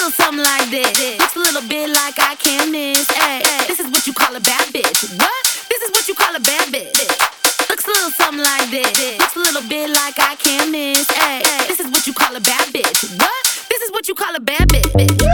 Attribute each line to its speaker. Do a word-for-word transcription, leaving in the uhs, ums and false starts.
Speaker 1: little something like this. Looks a little bit like I can't miss. Ay, this is what you call a bad bitch. What? This is what you call a bad bitch. Looks a little something like this. Looks a little bit like I can't miss. Ay, this is what you call a bad bitch. What? This is what you call a bad bitch.